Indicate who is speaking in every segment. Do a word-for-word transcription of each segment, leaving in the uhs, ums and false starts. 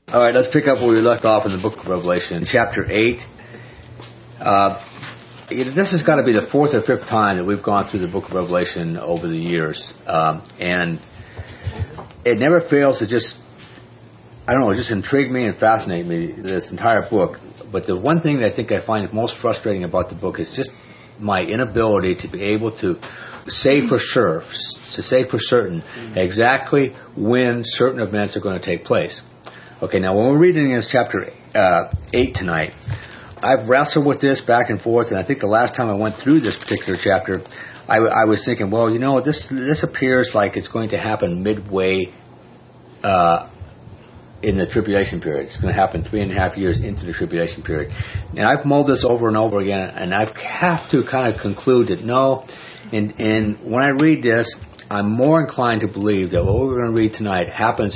Speaker 1: All right, let's pick up where we left off in the book of Revelation, chapter eight. Uh, this has got to be the fourth or fifth time that we've gone through the book of Revelation over the years. Um, and it never fails to just, I don't know, just intrigue me and fascinate me, this entire book. But the one thing that I think I find most frustrating about the book is just my inability to be able to say for sure, to say for certain, exactly when certain events are going to take place. Okay, now when we're reading this chapter uh, eight tonight, I've wrestled with this back and forth, and I think the last time I went through this particular chapter, I, I was thinking, well, you know, this this appears like it's going to happen midway uh, in the tribulation period. It's going to happen three and a half years into the tribulation period. And I've mulled this over and over again, and I have to kind of conclude that no, and, and when I read this, I'm more inclined to believe that what we're going to read tonight happens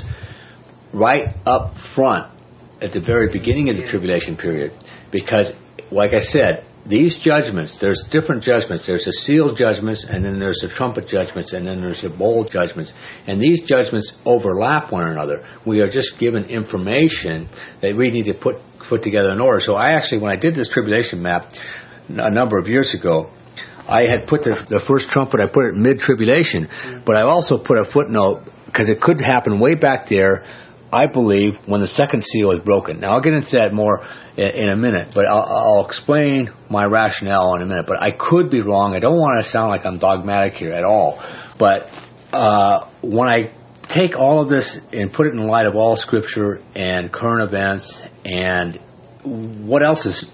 Speaker 1: right up front at the very beginning of the tribulation period. Because, like I said, these judgments, there's different judgments. There's the seal judgments, and then there's the trumpet judgments, and then there's the bowl judgments. And these judgments overlap one another. We are just given information that we need to put put together in order. So I actually, when I did this tribulation map a number of years ago, I had put the, the first trumpet, I put it mid-tribulation, but I also put a footnote, because it could happen way back there, I believe, when the second seal is broken. Now, I'll get into that more in, in a minute, but I'll, I'll explain my rationale in a minute. But I could be wrong. I don't want to sound like I'm dogmatic here at all. But uh, when I take all of this and put it in light of all Scripture and current events and what else is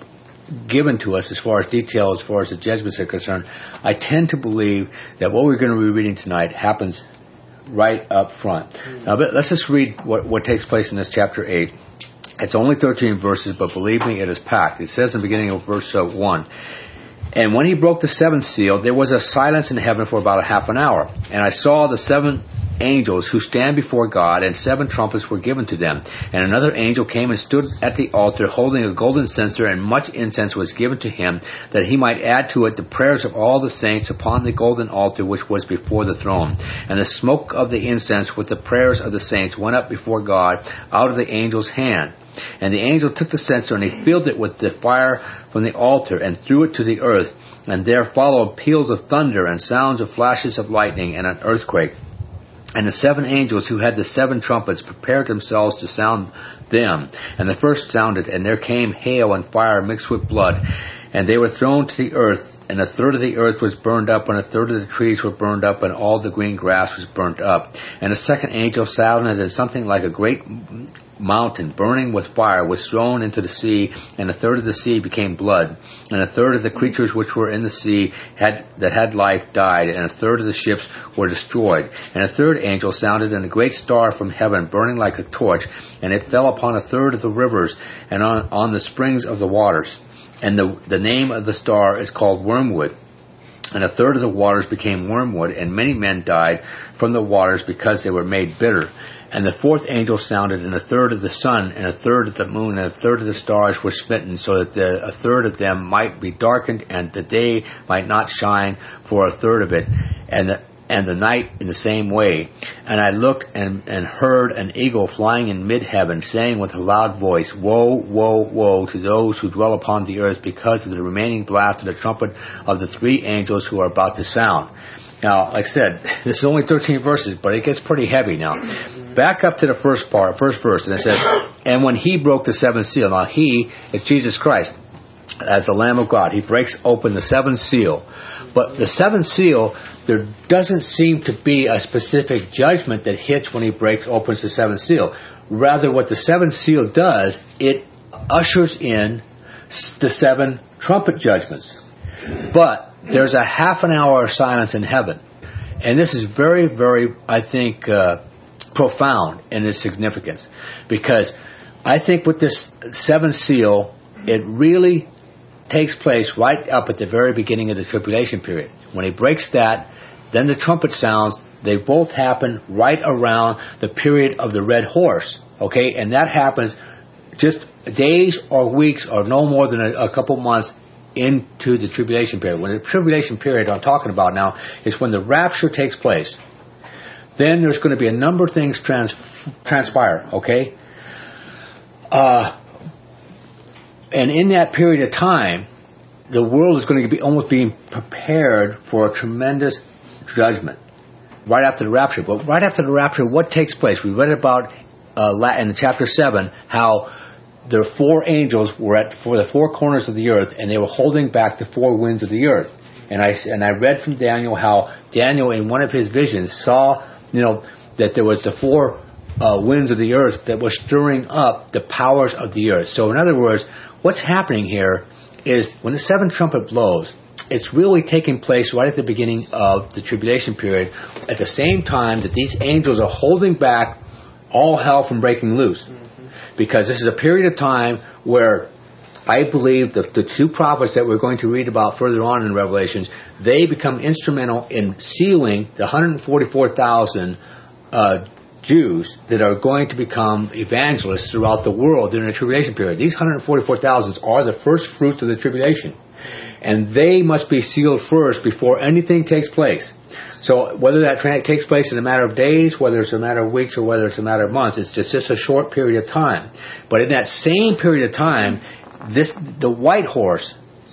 Speaker 1: given to us as far as detail, as far as the judgments are concerned, I tend to believe that what we're going to be reading tonight happens right up front. Now, let's just read what, what takes place in this chapter eight. It's only thirteen verses, but believe me, it is packed. It says in the beginning of verse uh, one, "And when he broke the seventh seal, there was a silence in heaven for about a half an hour. And I saw the seven angels who stand before God, and seven trumpets were given to them. And another angel came and stood at the altar, holding a golden censer, and much incense was given to him, that he might add to it the prayers of all the saints upon the golden altar which was before the throne. And the smoke of the incense with the prayers of the saints went up before God out of the angel's hand. And the angel took the censer, and he filled it with the fire from the altar, and threw it to the earth. And there followed peals of thunder, and sounds of flashes of lightning, and an earthquake. And the seven angels who had the seven trumpets prepared themselves to sound them. And the first sounded, and there came hail and fire mixed with blood. And they were thrown to the earth. And a third of the earth was burned up, and a third of the trees were burned up, and all the green grass was burnt up. And the second angel sounded, and something like a great mountain burning with fire was thrown into the sea, and a third of the sea became blood. And a third of the creatures which were in the sea had that had life died, and a third of the ships were destroyed. And a third angel sounded, and a great star from heaven burning like a torch, and it fell upon a third of the rivers, and on, on the springs of the waters. And the, the name of the star is called Wormwood. And a third of the waters became wormwood, and many men died from the waters because they were made bitter. And the fourth angel sounded, and a third of the sun, and a third of the moon, and a third of the stars were smitten, so that the, a third of them might be darkened, and the day might not shine for a third of it, and the, and the night in the same way. And I looked and, and heard an eagle flying in mid-heaven, saying with a loud voice, Woe, woe, woe to those who dwell upon the earth, because of the remaining blast of the trumpet of the three angels who are about to sound. Now, like I said, this is only thirteen verses, but it gets pretty heavy now. Back up to the first part, first verse, and it says, "And when he broke the seventh seal," now he is Jesus Christ, as the Lamb of God. He breaks open the seventh seal. But the seventh seal, there doesn't seem to be a specific judgment that hits when he breaks opens the seventh seal. Rather, what the seventh seal does, it ushers in the seven trumpet judgments. But there's a half an hour of silence in heaven. And this is very, very, I think, uh, profound in its significance. Because I think with this seventh seal, it really takes place right up at the very beginning of the tribulation period. When he breaks that, then the trumpet sounds. They both happen right around the period of the red horse. Okay? And that happens just days or weeks or no more than a, a couple months into the tribulation period. When the tribulation period I'm talking about now is when the rapture takes place. Then there's going to be a number of things trans, transpire, okay? Uh, and in that period of time, the world is going to be almost being prepared for a tremendous judgment right after the rapture. But right after the rapture, what takes place? We read about uh, in chapter seven how the four angels were at for the four corners of the earth, and they were holding back the four winds of the earth. And I and I read from Daniel how Daniel, in one of his visions, saw, you know, that there was the four uh, winds of the earth that were stirring up the powers of the earth. So, in other words, what's happening here is when the seventh trumpet blows, it's really taking place right at the beginning of the tribulation period, at the same time that these angels are holding back all hell from breaking loose. Because this is a period of time where I believe that the two prophets that we're going to read about further on in Revelations, they become instrumental in sealing the one hundred forty-four thousand uh, Jews that are going to become evangelists throughout the world during the tribulation period. These one hundred forty-four thousand are the first fruits of the tribulation. And they must be sealed first before anything takes place. So whether that tra- takes place in a matter of days, whether it's a matter of weeks, or whether it's a matter of months, it's just, just a short period of time. But in that same period of time, this the white horse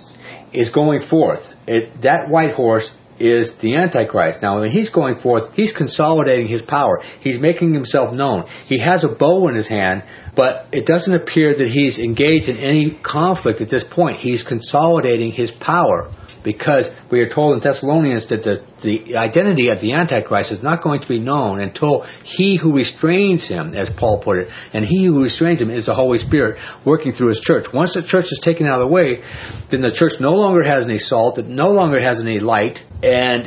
Speaker 1: is going forth. It, that white horse is the Antichrist. Now, when he's going forth, he's consolidating his power. He's making himself known. He has a bow in his hand, but it doesn't appear that he's engaged in any conflict at this point. He's consolidating his power, because we are told in Thessalonians that the, the identity of the Antichrist is not going to be known until he who restrains him, as Paul put it, and he who restrains him is the Holy Spirit working through his church. Once the church is taken out of the way, then the church no longer has any salt, it no longer has any light, and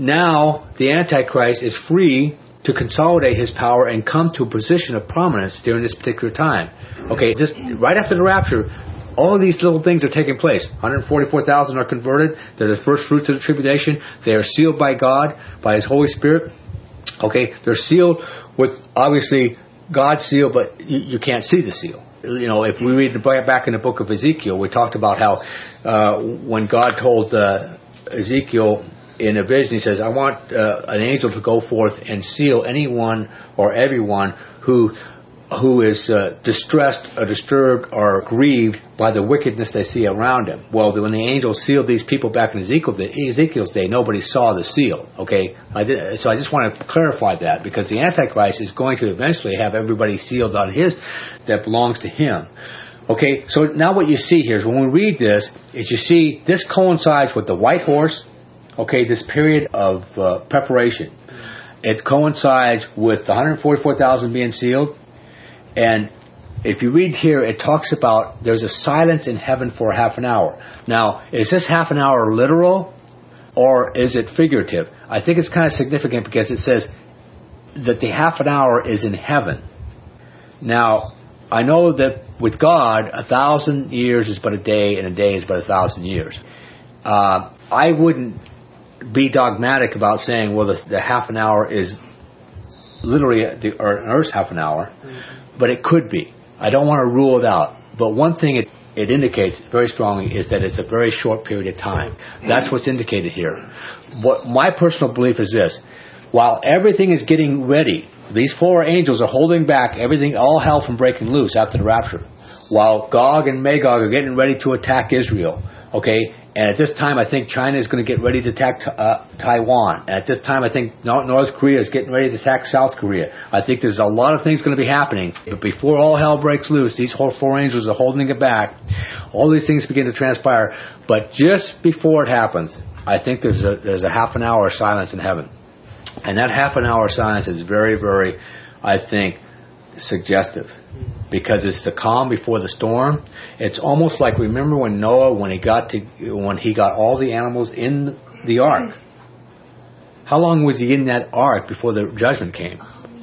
Speaker 1: now the Antichrist is free to consolidate his power and come to a position of prominence during this particular time. Okay, just right after the rapture, all of these little things are taking place. one hundred forty-four thousand are converted. They're the first fruits of the tribulation. They are sealed by God, by His Holy Spirit. Okay, they're sealed with, obviously, God's seal, but you, you can't see the seal. You know, if we read back in the book of Ezekiel, we talked about how uh, when God told uh, Ezekiel in a vision, He says, I want uh, an angel to go forth and seal anyone or everyone who who is uh, distressed or disturbed or grieved by the wickedness they see around him. Well, when the angel sealed these people back in Ezekiel, Ezekiel's day, nobody saw the seal. Okay, I did, so I just want to clarify that, because the Antichrist is going to eventually have everybody sealed on his that belongs to him. Okay, so now what you see here is when we read this, is you see this coincides with the white horse. Okay, this period of uh, preparation. It coincides with the one hundred forty-four thousand being sealed. And if you read here, it talks about there's a silence in heaven for half an hour. Now, is this half an hour literal, or is it figurative? I think it's kind of significant, because it says that the half an hour is in heaven. Now, I know that with God, a thousand years is but a day, and a day is but a thousand years. Uh, I wouldn't be dogmatic about saying, well, the, the half an hour is literally the, or an earth's half an hour. But it could be. I don't want to rule it out. But one thing it, it indicates very strongly is that it's a very short period of time. That's what's indicated here. What my personal belief is this. While everything is getting ready, these four angels are holding back everything, all hell from breaking loose after the rapture. While Gog and Magog are getting ready to attack Israel. Okay? And at this time, I think China is going to get ready to attack uh, Taiwan. And at this time, I think North Korea is getting ready to attack South Korea. I think there's a lot of things going to be happening. But before all hell breaks loose, these whole four angels are holding it back. All these things begin to transpire. But just before it happens, I think there's a, there's a half an hour of silence in heaven. And that half an hour of silence is very, very, I think, suggestive. Because it's the calm before the storm. It's almost like, remember when Noah, when he got to, when he got all the animals in the ark. How long was he in that ark before the judgment came?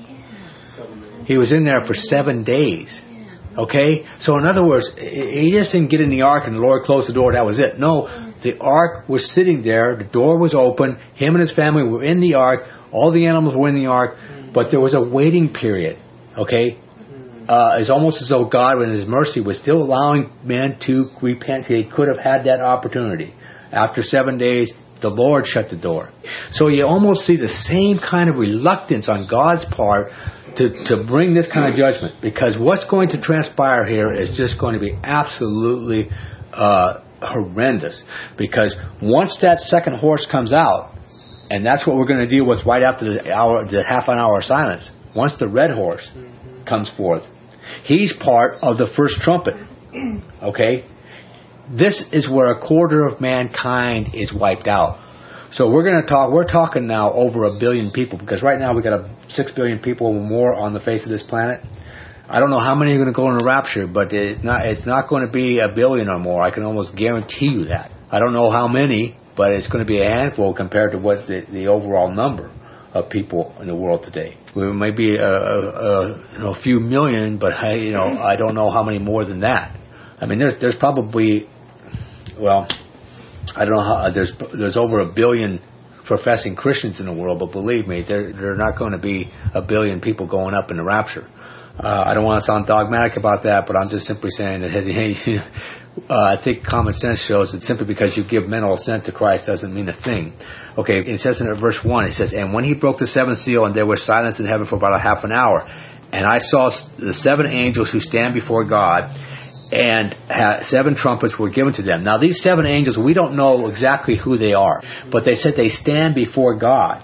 Speaker 1: He was in there for seven days. Okay? So in other words, he just didn't get in the ark and the Lord closed the door, that was it. No, the ark was sitting there, the door was open, him and his family were in the ark, all the animals were in the ark, but there was a waiting period. Okay? Uh, it's almost as though God, in His mercy, was still allowing men to repent. He could have had that opportunity. After seven days, the Lord shut the door. So you almost see the same kind of reluctance on God's part to, to bring this kind of judgment, because what's going to transpire here is just going to be absolutely uh, horrendous. Because once that second horse comes out, and that's what we're going to deal with right after the hour, the half an hour of silence. Once the red horse mm-hmm. comes forth, he's part of the first trumpet. Okay? This is where a quarter of mankind is wiped out. So we're going to talk, we're talking now over a billion people, because right now we've got a six billion people or more on the face of this planet. I don't know how many are going to go in a rapture, but it's not, it's not going to be a billion or more. I can almost guarantee you that. I don't know how many, but it's going to be a handful compared to what the, the overall number of people in the world today. We may be a, a, a, you know, a few million, but I, you know, I don't know how many more than that. I mean, there's there's probably, well, I don't know how, there's there's over a billion professing Christians in the world, but believe me, there there are not going to be a billion people going up in the rapture. Uh, I don't want to sound dogmatic about that, but I'm just simply saying that hey, uh, I think common sense shows that simply because you give mental assent to Christ doesn't mean a thing. Okay, it says in verse one, it says, "And when he broke the seventh seal, and there was silence in heaven for about a half an hour, and I saw the seven angels who stand before God, and seven trumpets were given to them." Now, these seven angels, we don't know exactly who they are, but they said they stand before God.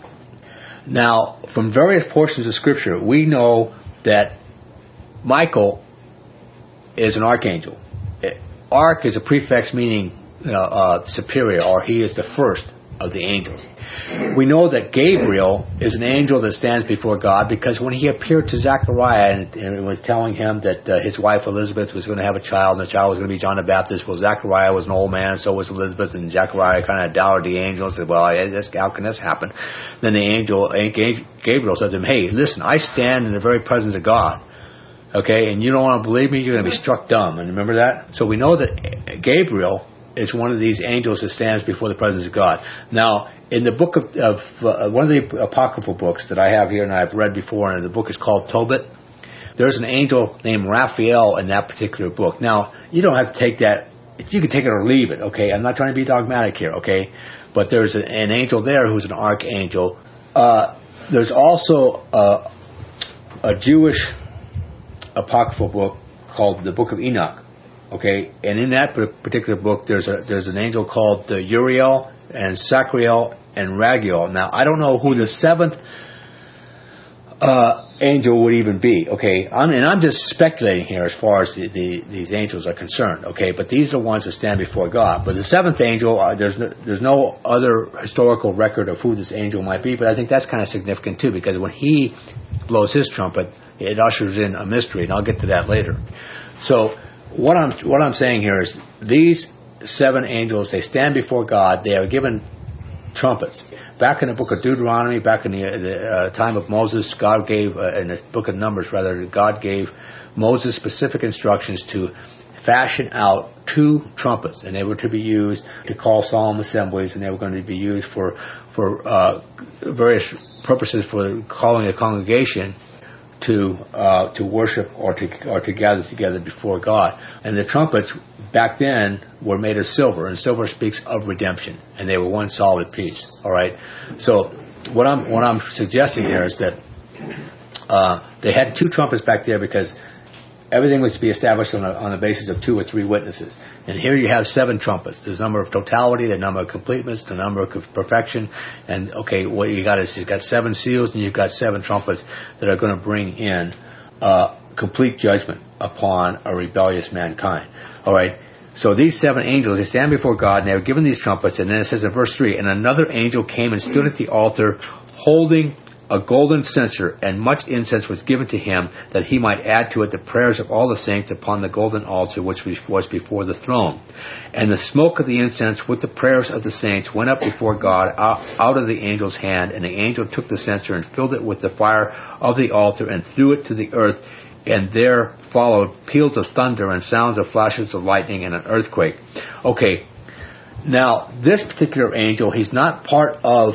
Speaker 1: Now, from various portions of Scripture, we know that Michael is an archangel. Arch is a prefix meaning uh, uh, superior, or he is the first of the angels. We know that Gabriel is an angel that stands before God, because when he appeared to Zechariah and, and was telling him that uh, his wife Elizabeth was going to have a child, and the child was going to be John the Baptist, well, Zechariah was an old man, and so was Elizabeth, and Zechariah kind of doubted the angel and said, well, this, how can this happen? Then the angel, Gabriel, said to him, hey, listen, I stand in the very presence of God. Okay, and you don't want to believe me, you're going to be struck dumb. And remember that? So we know that Gabriel is one of these angels that stands before the presence of God. Now, in the book of, of uh, one of the apocryphal books that I have here and I've read before, and the book is called Tobit, there's an angel named Raphael in that particular book. Now, you don't have to take that, you can take it or leave it, okay? I'm not trying to be dogmatic here, okay? But there's a, an angel there who's an archangel. Uh, there's also a, a Jewish apocryphal book called the Book of Enoch. Okay, and in that particular book, there's a there's an angel called uh, Uriel and Sacriel and Raguel. Now, I don't know who the seventh uh, angel would even be. Okay, I'm, and I'm just speculating here as far as the, the, these angels are concerned. Okay, but these are the ones that stand before God. But the seventh angel, uh, there's no, there's no other historical record of who this angel might be. But I think that's kind of significant too, because when he blows his trumpet, it ushers in a mystery, and I'll get to that later. So what I'm what I'm saying here is these seven angels, they stand before God. They are given trumpets. Back in the book of Deuteronomy, back in the, the uh, time of Moses, God gave, uh, in the book of Numbers rather, God gave Moses specific instructions to fashion out two trumpets, and they were to be used to call solemn assemblies, and they were going to be used for for uh, various purposes for calling a congregation to uh, to worship or to or to gather together before God. And the trumpets back then were made of silver, and silver speaks of redemption, and they were one solid piece. All right. So what I'm what I'm suggesting here is that uh, they had two trumpets back there because everything was to be established on, a, on the basis of two or three witnesses. And here you have seven trumpets. There's the number of totality, the number of completeness, the number of perfection. And, okay, what you got is you've got seven seals and you've got seven trumpets that are going to bring in uh, complete judgment upon a rebellious mankind. All right. So these seven angels, they stand before God, and they were given these trumpets. And then it says in verse three, and another angel came and stood at the altar holding a golden censer, and much incense was given to him, that he might add to it the prayers of all the saints upon the golden altar which was before the throne. And the smoke of the incense with the prayers of the saints went up before God out of the angel's hand, and the angel took the censer and filled it with the fire of the altar and threw it to the earth, and there followed peals of thunder and sounds of flashes of lightning and an earthquake. Okay, now this particular angel, he's not part of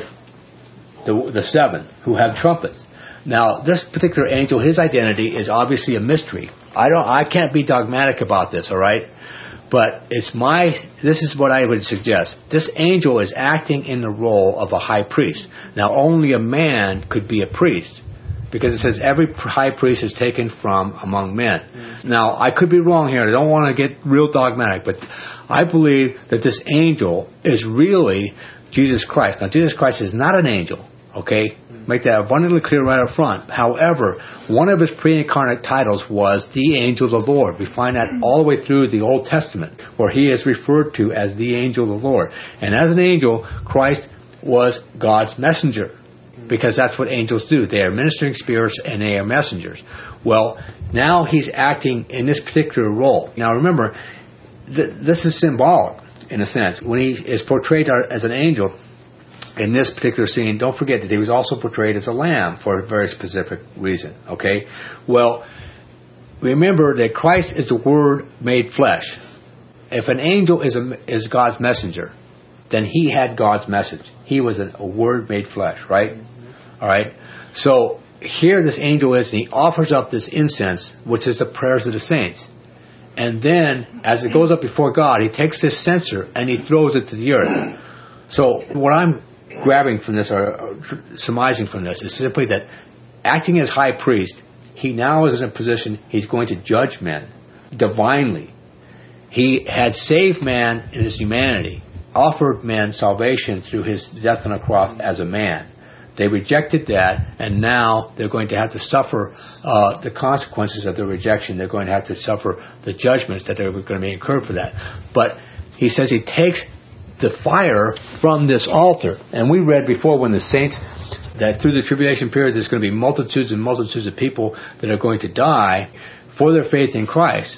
Speaker 1: The, the seven who have trumpets. Now, this particular angel, his identity is obviously a mystery. I don't, I can't be dogmatic about this, all right? But it's my, this is what I would suggest. This angel is acting in the role of a high priest. Now, only a man could be a priest. because it says every high priest is taken from among men. Mm. Now, I could be wrong here. I don't want to get real dogmatic, but I believe that this angel is really Jesus Christ. Now, Jesus Christ is not an angel, okay? Mm. Make that abundantly clear right up front. However, one of his pre-incarnate titles was the angel of the Lord. We find that all the way through the Old Testament, where he is referred to as the angel of the Lord. And as an angel, Christ was God's messenger, because that's what angels do. They are ministering spirits and they are messengers. Well, now he's acting in this particular role. Now remember, th- this is symbolic in a sense. When he is portrayed as an angel in this particular scene, don't forget that he was also portrayed as a lamb for a very specific reason. Okay? Well, remember that Christ is the Word made flesh. If an angel is a, is God's messenger, then he had God's message. He was an, a Word made flesh, right? All right? So here this angel is, and he offers up this incense, which is the prayers of the saints. And then, as it goes up before God, he takes this censer and he throws it to the earth. So what I'm grabbing from this, or surmising from this, is simply that acting as high priest, he now is in a position, he's going to judge men divinely. He had saved man in his humanity, offered men salvation through his death on a cross as a man. They rejected that, and now they're going to have to suffer uh, the consequences of their rejection. They're going to have to suffer the judgments that they're going to be incurred for that. But he says he takes the fire from this altar. And we read before, when the saints, that through the tribulation period there's going to be multitudes and multitudes of people that are going to die for their faith in Christ.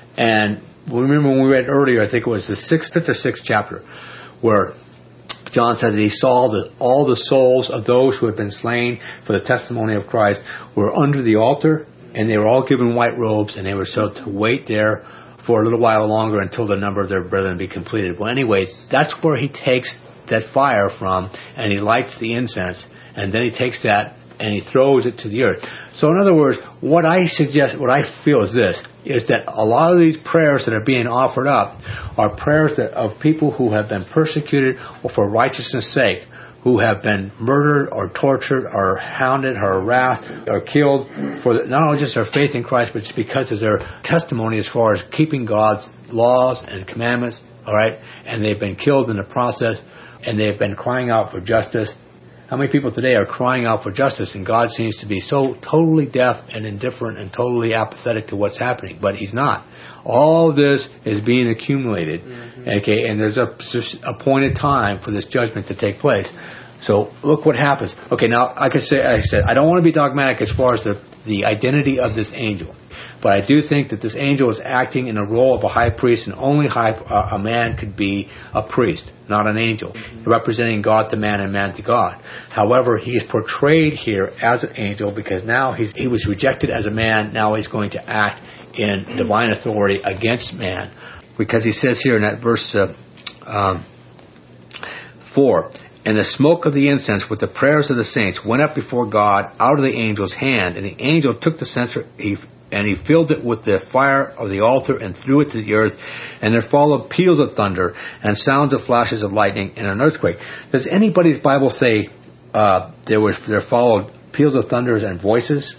Speaker 1: And remember when we read earlier, I think it was the sixth, fifth or sixth chapter, where John said that he saw that all the souls of those who had been slain for the testimony of Christ were under the altar, and they were all given white robes, and they were so to wait there for a little while longer until the number of their brethren be completed. Well, anyway, that's where he takes that fire from, and he lights the incense, and then he takes that and he throws it to the earth. So in other words, what I suggest, what I feel is this, is that a lot of these prayers that are being offered up are prayers that of people who have been persecuted or for righteousness' sake, who have been murdered or tortured or hounded or harassed or killed for the, not only just their faith in Christ, but it's because of their testimony as far as keeping God's laws and commandments, all right? And they've been killed in the process, and they've been crying out for justice. How many people today are crying out for justice, and God seems to be so totally deaf and indifferent and totally apathetic to what's happening? But He's not. All this is being accumulated, mm-hmm. okay, and there's a appointed time for this judgment to take place. So look what happens. Okay, now I could say, I said, I don't want to be dogmatic as far as the the identity of this angel, but I do think that this angel is acting in a role of a high priest, and only high, uh, a man could be a priest, not an angel, mm-hmm. representing God to man and man to God. However, he is portrayed here as an angel because now he's, he was rejected as a man. Now he's going to act in divine authority against man, because he says here in that verse uh, um, four, and the smoke of the incense with the prayers of the saints went up before God out of the angel's hand, and the angel took the censer he, and he filled it with the fire of the altar and threw it to the earth, and there followed peals of thunder and sounds of flashes of lightning and an earthquake. Does anybody's Bible say uh, there was there followed peals of thunders and voices?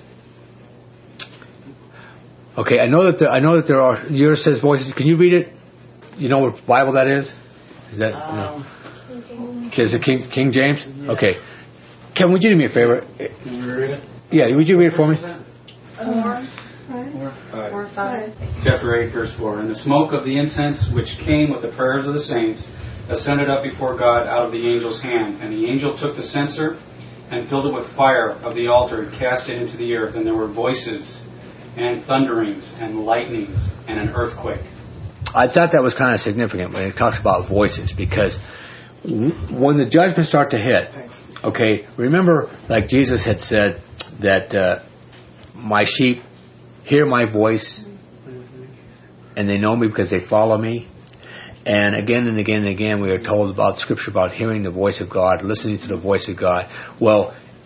Speaker 1: Okay, I know that there, I know that there are. Yours says voices. Can you read it? You know what Bible that is? Is that? Um, no. Okay, is it King, King James? Yeah. Okay. Kevin, would you do me a favor?
Speaker 2: Can you read it?
Speaker 1: Yeah, would you read it for me?
Speaker 3: Four. Four.
Speaker 2: Five.
Speaker 3: Four, five.
Speaker 2: Chapter eight, verse four. And the smoke of the incense which came with the prayers of the saints ascended up before God out of the angel's hand. And the angel took the censer and filled it with fire of the altar and cast it into the earth. And there were voices and thunderings and lightnings and an earthquake.
Speaker 1: I thought that was kind of significant when it talks about voices, because when the judgments start to hit, okay, remember, like Jesus had said that uh, my sheep hear my voice and they know me because they follow me. And again and again and again we are told about Scripture about hearing the voice of God, listening to the voice of God. Well,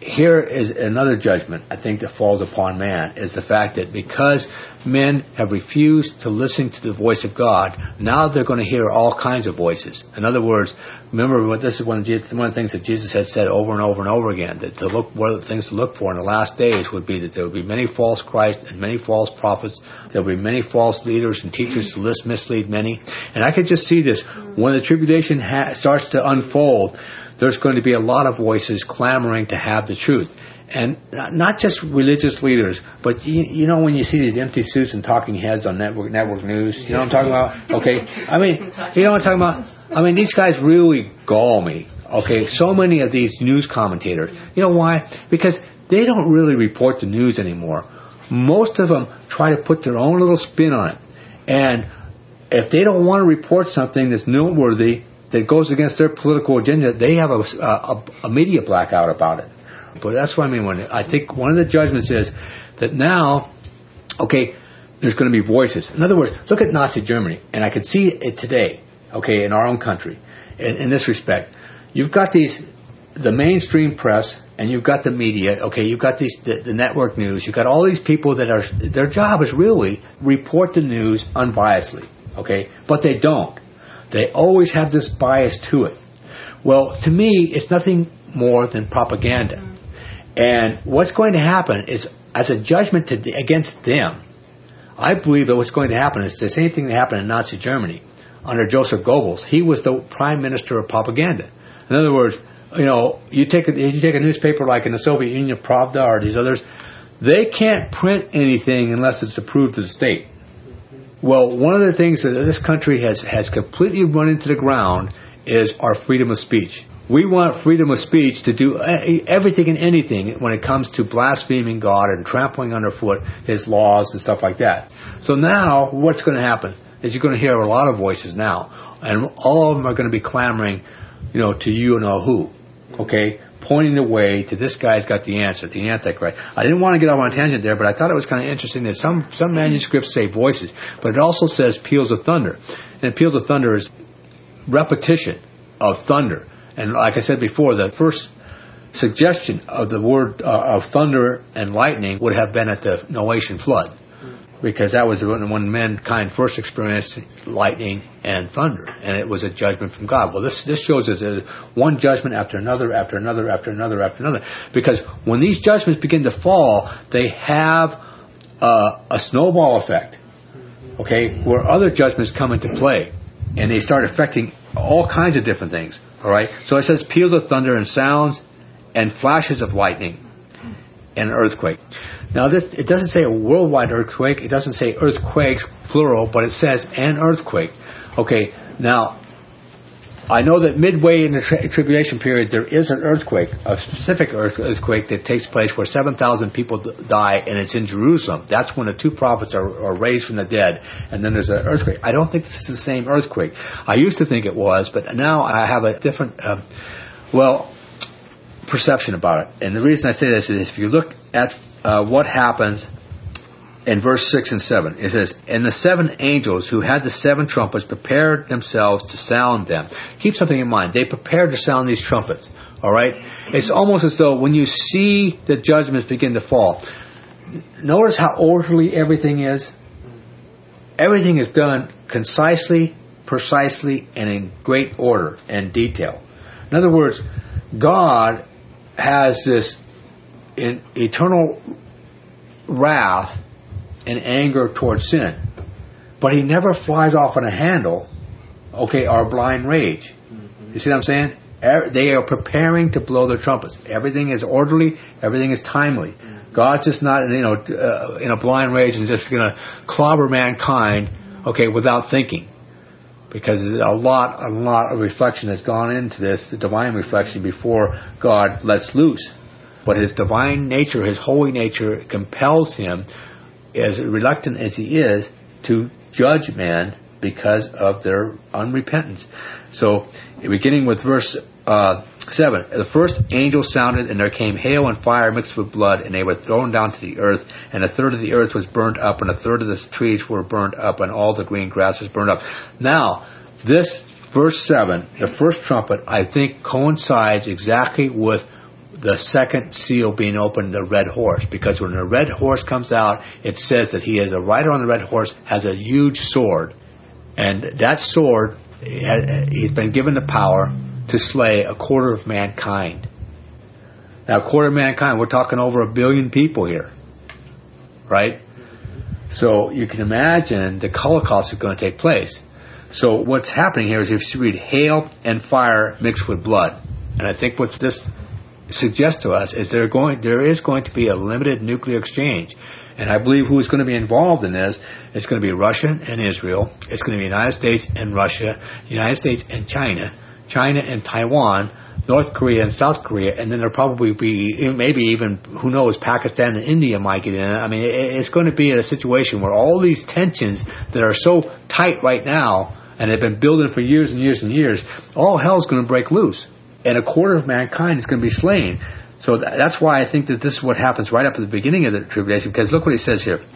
Speaker 1: here is another judgment, I think, that falls upon man, is the fact that because men have refused to listen to the voice of God, now they're going to hear all kinds of voices. In other words, remember, what this is one of, the, one of the things that Jesus had said over and over and over again, that to look, one of the things to look for in the last days would be that there would be many false Christ and many false prophets. There will be many false leaders and teachers to list, mislead many. And I could just see this. When the tribulation ha- starts to unfold, there's going to be a lot of voices clamoring to have the truth. And not just religious leaders, but you, you know when you see these empty suits and talking heads on network network news, you know what I'm talking about? Okay, I mean, you know what I'm talking about? I mean, these guys really gall me. Okay, so many of these news commentators. You know why? Because they don't really report the news anymore. Most of them try to put their own little spin on it. And if they don't want to report something that's noteworthy, that goes against their political agenda, they have a, a, a media blackout about it. But that's what I mean. When I think one of the judgments is that now, okay, there's going to be voices. In other words, look at Nazi Germany, and I could see it today, okay, in our own country, in, in this respect. You've got these, the mainstream press, and you've got the media, okay, you've got these the, the network news, you've got all these people that are, their job is really report the news unbiasedly, okay, but they don't. They always have this bias to it. Well, to me, it's nothing more than propaganda. Mm. And what's going to happen is, as a judgment to the, against them, I believe that what's going to happen is the same thing that happened in Nazi Germany under Joseph Goebbels. He was the prime minister of propaganda. In other words, you know, you take a, you take a newspaper like in the Soviet Union, Pravda, or these others, they can't print anything unless it's approved of the state. Well, one of the things that this country has, has completely run into the ground is our freedom of speech. We want freedom of speech to do everything and anything when it comes to blaspheming God and trampling underfoot His laws and stuff like that. So now, what's going to happen is you're going to hear a lot of voices now, and all of them are going to be clamoring, you know, to you know who, okay, pointing the way to this guy's got the answer, the Antichrist. I didn't want to get off on a tangent there, but I thought it was kind of interesting that some, some manuscripts say voices, but it also says peals of thunder. And peals of thunder is repetition of thunder. And like I said before, the first suggestion of the word uh, of thunder and lightning would have been at the Noachian flood, because that was when, when mankind first experienced lightning and thunder, and it was a judgment from God. Well, this this shows us that one judgment after another, after another, after another, after another. Because when these judgments begin to fall, they have uh, a snowball effect, okay, where other judgments come into play, and they start affecting all kinds of different things. All right. So it says peals of thunder and sounds and flashes of lightning and an earthquake. Now, this it doesn't say a worldwide earthquake. It doesn't say earthquakes, plural, but it says an earthquake. Okay, now, I know that midway in the tri- tribulation period, there is an earthquake, a specific earth- earthquake that takes place where seven thousand people d- die, and it's in Jerusalem. That's when the two prophets are, are raised from the dead, and then there's an earthquake. I don't think this is the same earthquake. I used to think it was, but now I have a different, uh, well, perception about it. And the reason I say this is if you look at uh, what happens in verse six and seven, it says, and the seven angels who had the seven trumpets prepared themselves to sound them. Keep something in mind. They prepared to sound these trumpets. All right? It's almost as though when you see the judgments begin to fall, notice how orderly everything is. Everything is done concisely, precisely, and in great order and detail. In other words, God has this in eternal wrath and anger towards sin, but He never flies off on a handle, okay, or blind rage. Mm-hmm. You see what I'm saying? They are preparing to blow their trumpets. Everything is orderly. Everything is timely. Mm-hmm. God's just not, you know, uh, in a blind rage and just going to clobber mankind, okay, without thinking, because a lot, a lot of reflection has gone into this, the divine reflection, before God lets loose. But His divine nature, His holy nature, compels Him, as reluctant as He is, to judge man because of their unrepentance. So, beginning with verse uh, seven, the first angel sounded, and there came hail and fire mixed with blood, and they were thrown down to the earth, and a third of the earth was burned up, and a third of the trees were burned up, and all the green grass was burned up. Now, this verse seven, the first trumpet, I think coincides exactly with the second seal being opened, the red horse. Because when the red horse comes out, it says that he is a rider on the red horse, has a huge sword. And that sword, he's been given the power to slay a quarter of mankind. Now, a quarter of mankind, we're talking over a billion people here. Right? So you can imagine the Holocaust is going to take place. So what's happening here is if you read hail and fire mixed with blood. And I think what this suggests to us is there going there is going to be a limited nuclear exchange. And I believe who's going to be involved in this, it's going to be Russia and Israel. It's going to be the United States and Russia, the United States and China, China and Taiwan, North Korea and South Korea, and then there'll probably be, maybe even, who knows, Pakistan and India might get in it. I mean, it's going to be a situation where all these tensions that are so tight right now, and have been building for years and years and years, all hell's going to break loose. And a quarter of mankind is going to be slain. So that's why I think that this is what happens right up at the beginning of the tribulation, because look what he says here.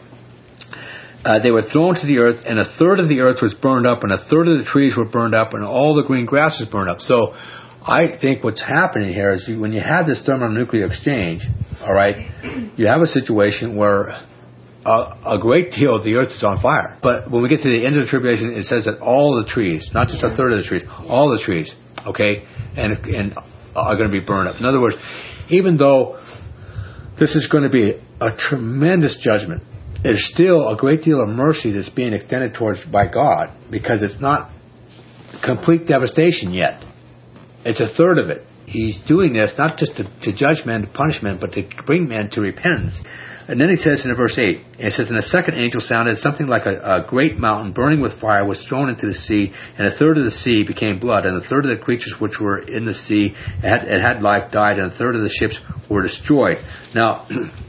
Speaker 1: Uh, they were thrown to the earth, and a third of the earth was burned up, and a third of the trees were burned up, and all the green grass was burned up. So I think what's happening here is you, when you have this thermonuclear exchange, all right, you have a situation where a, a great deal of the earth is on fire. But when we get to the end of the tribulation, it says that all the trees, not just a third of the trees, all the trees, okay, and and are going to be burned up. In other words, even though this is going to be a tremendous judgment, there's still a great deal of mercy that's being extended towards by God, because it's not complete devastation yet. It's a third of it. He's doing this not just to, to judge men, to punish men, but to bring men to repentance. And then he says in verse eight, it says, and a second angel sounded, something like a, a great mountain burning with fire was thrown into the sea, and a third of the sea became blood, and a third of the creatures which were in the sea had, and had life died, and a third of the ships were destroyed. Now,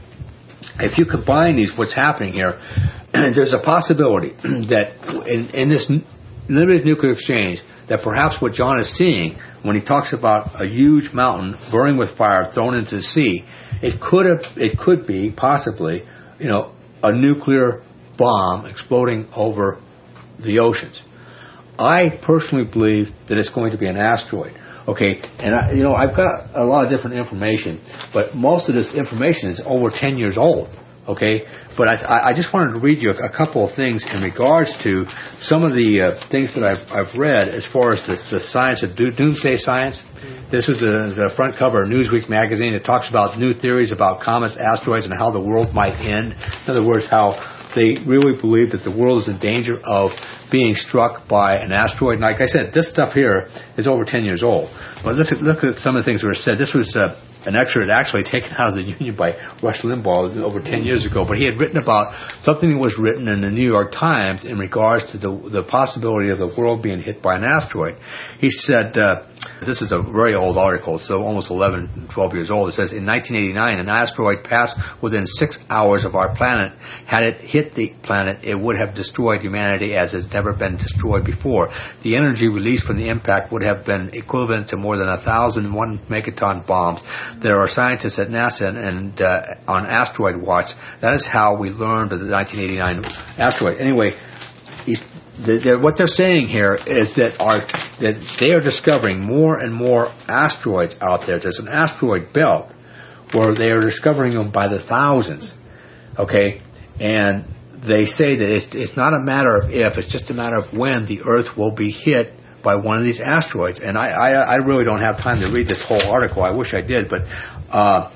Speaker 1: if you combine these, what's happening here, there's a possibility that in, in this limited nuclear exchange, that perhaps what John is seeing when he talks about a huge mountain burning with fire thrown into the sea, it could have, it could be possibly, you know, a nuclear bomb exploding over the oceans. I personally believe that it's going to be an asteroid. Okay, and I, you know, I've got a lot of different information, but most of this information is over ten years old. Okay, but I, I just wanted to read you a, a couple of things in regards to some of the uh, things that I've, I've read as far as the, the science of do, doomsday science. This is the, the front cover of Newsweek magazine. It talks about new theories about comets, asteroids, and how the world might end. In other words, how they really believe that the world is in danger of being struck by an asteroid. And like I said, this stuff here is over ten years old. But look at, look at some of the things that were said. This was uh, an excerpt actually taken out of the Union by Rush Limbaugh over ten years ago. But he had written about something that was written in the New York Times in regards to the, the possibility of the world being hit by an asteroid. He said, uh, this is a very old article, so almost eleven, twelve years old. It says, in nineteen eighty-nine, an asteroid passed within six hours of our planet. Had it hit the planet, it would have destroyed humanity as has never been destroyed before. The energy released from the impact would have been equivalent to more than a thousand one megaton bombs. There are scientists at NASA and, and uh, on Asteroid Watch. That is how we learned of the nineteen eighty-nine asteroid. Anyway, he's, they're, what they're saying here is that, our, that they are discovering more and more asteroids out there. There's an asteroid belt where they are discovering them by the thousands. Okay? And they say that it's, it's not a matter of if, it's just a matter of when the Earth will be hit by one of these asteroids. And I, I, I really don't have time to read this whole article. I wish I did, but uh,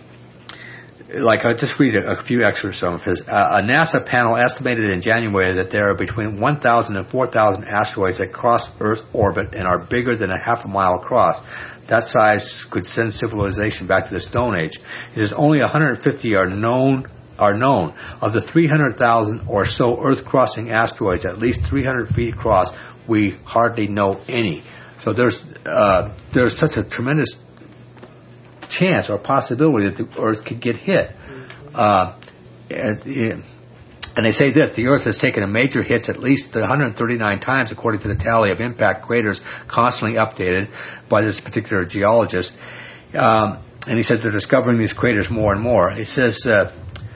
Speaker 1: like I'll just read a, a few excerpts from his. Uh, a NASA panel estimated in January that there are between one thousand and four thousand asteroids that cross Earth orbit and are bigger than a half a mile across. That size could send civilization back to the Stone Age. It says only one hundred fifty are known are known. Of the three hundred thousand or so Earth-crossing asteroids, at least three hundred feet across, we hardly know any. So there's uh, there's such a tremendous chance or possibility that the Earth could get hit. Uh, and, and they say this, the Earth has taken a major hits at least one hundred thirty-nine times, according to the tally of impact craters constantly updated by this particular geologist. Um, and he says they're discovering these craters more and more. He says... Uh,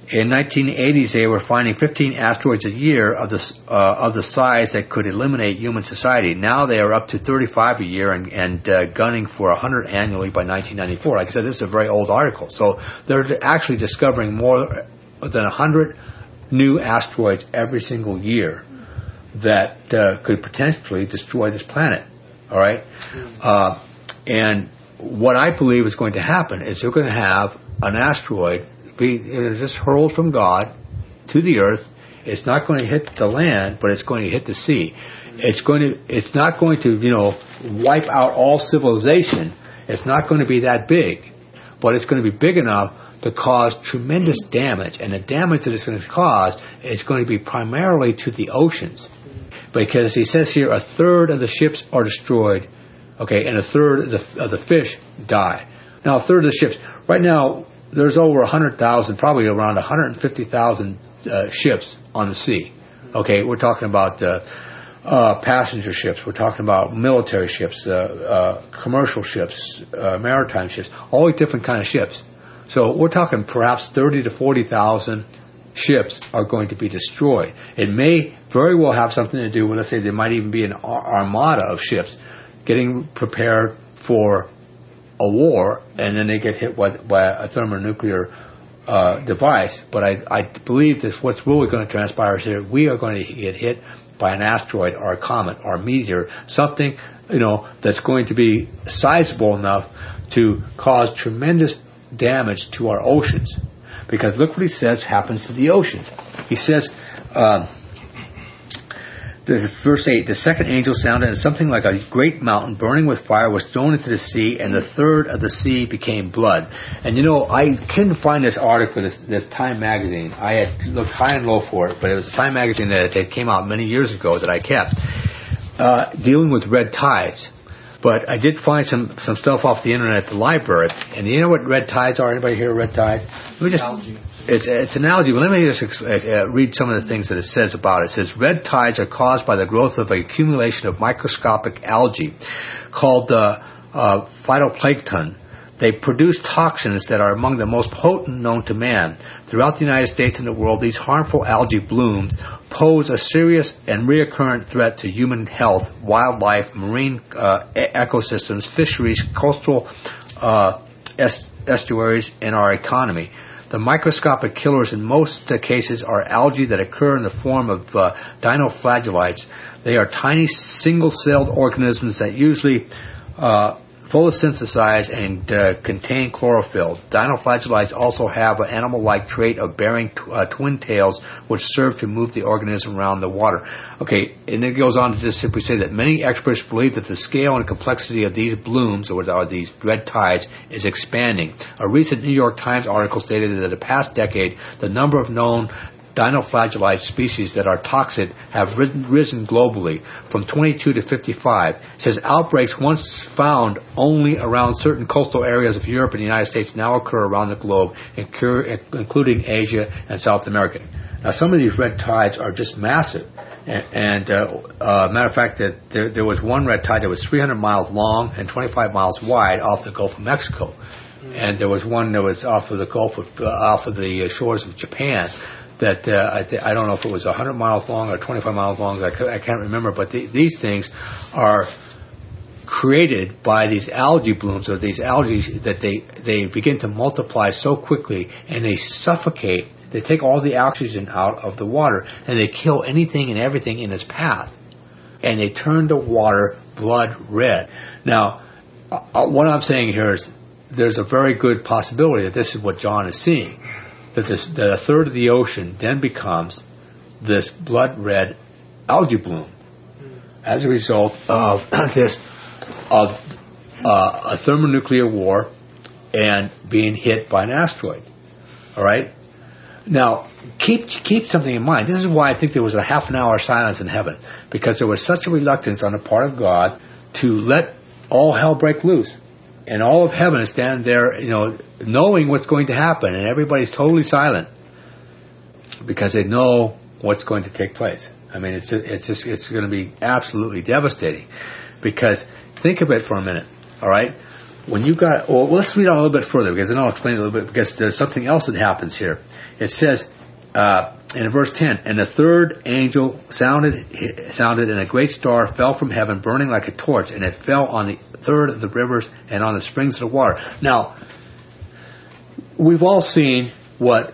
Speaker 1: In nineteen eighties, they were finding fifteen asteroids a year of the uh, of the size that could eliminate human society. Now they are up to thirty-five a year and, and uh, gunning for one hundred annually by nineteen ninety-four. Like I said, this is a very old article. So they're actually discovering more than one hundred new asteroids every single year that uh, could potentially destroy this planet. All right? Uh, and what I believe is going to happen is you're going to have an asteroid be it is just hurled from God to the earth. It's not going to hit the land, but it's going to hit the sea. It's going to. It's not going to, you know, wipe out all civilization. It's not going to be that big, but it's going to be big enough to cause tremendous damage. And the damage that it's going to cause is going to be primarily to the oceans, because he says here a third of the ships are destroyed, okay, and a third of the, of the fish die. Now, a third of the ships right now. There's over one hundred thousand, probably around one hundred fifty thousand uh, ships on the sea. Okay, we're talking about uh, uh, passenger ships. We're talking about military ships, uh, uh, commercial ships, uh, maritime ships, all these different kind of ships. So we're talking perhaps thirty to forty thousand ships are going to be destroyed. It may very well have something to do with, let's say, there might even be an armada of ships getting prepared for a war, and then they get hit by, by a thermonuclear uh, device. But I, I believe that what's really going to transpire is that we are going to get hit by an asteroid or a comet or a meteor, something, you know, that's going to be sizable enough to cause tremendous damage to our oceans. Because look what he says happens to the oceans. He says, uh, verse eight, the second angel sounded, and something like a great mountain burning with fire was thrown into the sea, and the third of the sea became blood. And you know, I couldn't find this article, this, this Time magazine. I had looked high and low for it, but it was a Time magazine that, that came out many years ago that I kept, uh, dealing with red tides. But I did find some, some stuff off the internet at the library. And you know what red tides are? Anybody hear of red tides? Let me just... Algae. It's, it's an algae, but let me just uh, read some of the things that it says about it. It says, red tides are caused by the growth of an accumulation of microscopic algae called uh, uh, phytoplankton. They produce toxins that are among the most potent known to man. Throughout the United States and the world, these harmful algae blooms pose a serious and recurrent threat to human health, wildlife, marine uh, ecosystems, fisheries, coastal uh, est- estuaries, and our economy. The microscopic killers in most uh, cases are algae that occur in the form of uh, dinoflagellates. They are tiny single-celled organisms that usually uh, photosynthesize and uh, contain chlorophyll. Dinoflagellates also have an animal-like trait of bearing t- uh, twin tails, which serve to move the organism around the water. Okay, and it goes on to just simply say that many experts believe that the scale and complexity of these blooms, or, or these red tides, is expanding. A recent New York Times article stated that in the past decade, the number of known dinoflagellate species that are toxic have risen, risen globally from twenty-two to fifty-five. It says outbreaks once found only around certain coastal areas of Europe and the United States now occur around the globe, including Asia and South America. Now, some of these red tides are just massive. And, and uh, uh, matter of fact, that there, there was one red tide that was three hundred miles long and twenty-five miles wide off the Gulf of Mexico. Mm-hmm. And there was one that was off of the Gulf of, uh, off of the shores of Japan. That uh, I, th- I don't know if it was one hundred miles long or twenty-five miles long. I, c- I can't remember. But the, these things are created by these algae blooms, or these algae that they, they begin to multiply so quickly, and they suffocate. They take all the oxygen out of the water, and they kill anything and everything in its path. And they turn the water blood red. Now, uh, what I'm saying here is there's a very good possibility that this is what John is seeing. That, this, that a third of the ocean then becomes this blood-red algae bloom as a result of this, of uh, a thermonuclear war and being hit by an asteroid. All right. Now, keep keep something in mind. This is why I think there was a half an hour silence in heaven, because there was such a reluctance on the part of God to let all hell break loose. And all of heaven is standing there, you know, knowing what's going to happen, and everybody's totally silent because they know what's going to take place. I mean, it's just, it's just, it's going to be absolutely devastating. Because think of it for a minute, all right? when you got, well, let's read on a little bit further, because then I'll explain a little bit, because there's something else that happens here. It says, uh, in verse ten, and the third angel sounded, sounded, and a great star fell from heaven, burning like a torch, and it fell on the third of the rivers and on the springs of the water. Now, we've all seen what